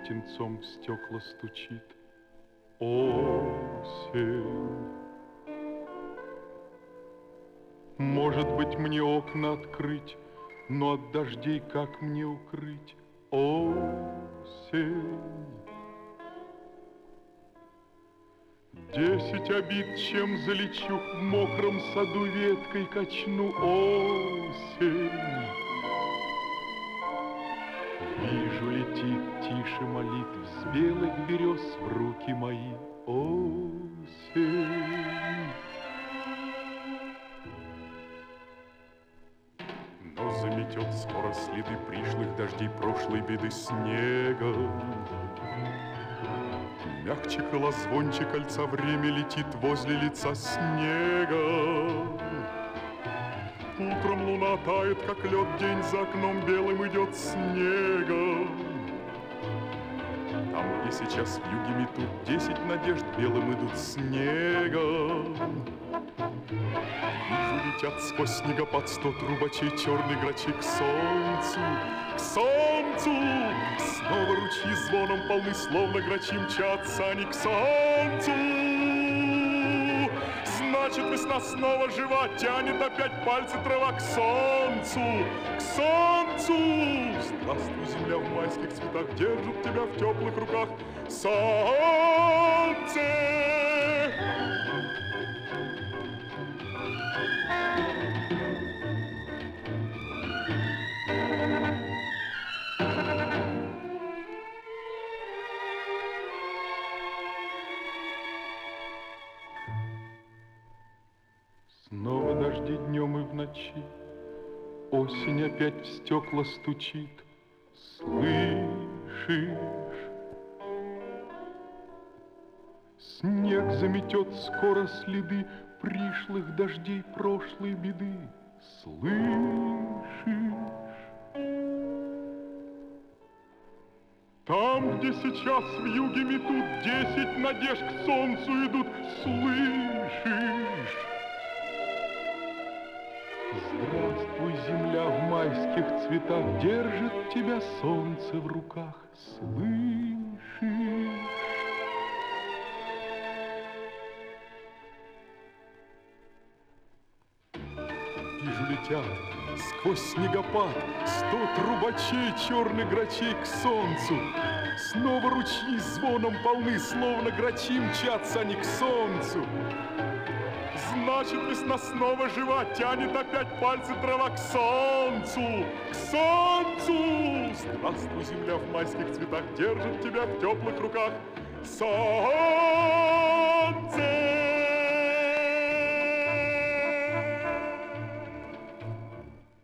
птенцом в стекла стучит. Осень. Может быть, мне окна открыть, но от дождей как мне укрыть? Осень. 10 обид, чем залечу, в мокром саду веткой качну. Осень. Вижу, летит тише молитв с белых берез в руки мои. Осень. Но заметет скоро следы пришлых дождей прошлой беды снегом. Мягче крыла, звонче кольца, время летит возле лица снега. Утром луна тает, как лед, день за окном белым идет снега. Там, где сейчас вьюги метут, 10 надежд белым идут снегом. Вижу, летят сквозь снегопад 100 трубачей, черный грачи к солнцу, к солнцу. Снова ручьи звоном полны, словно грачи мчатся они к солнцу. Значит, весна снова жива, тянет опять пальцы трава к солнцу, к солнцу. Здравствуй, земля в майских цветах, держит тебя в теплых руках солнце. Снова дожди днем и в ночи, осень опять в стекла стучит. Слышишь? Снег заметет скоро следы пришлых дождей прошлой беды. Слышишь? Там, где сейчас вьюги метут, 10 надежд к солнцу идут. Слышишь? Здравствуй, земля в майских цветах, держит тебя солнце в руках. Слышишь? Вижу, летят сквозь снегопад 100 трубачей, черных грачей к солнцу. Снова ручьи звоном полны, словно грачи мчатся они к солнцу. Значит, весна снова жива, тянет опять пальцы трава к солнцу, к солнцу. Здравствуй, земля в майских цветах, держит тебя в теплых руках солнце.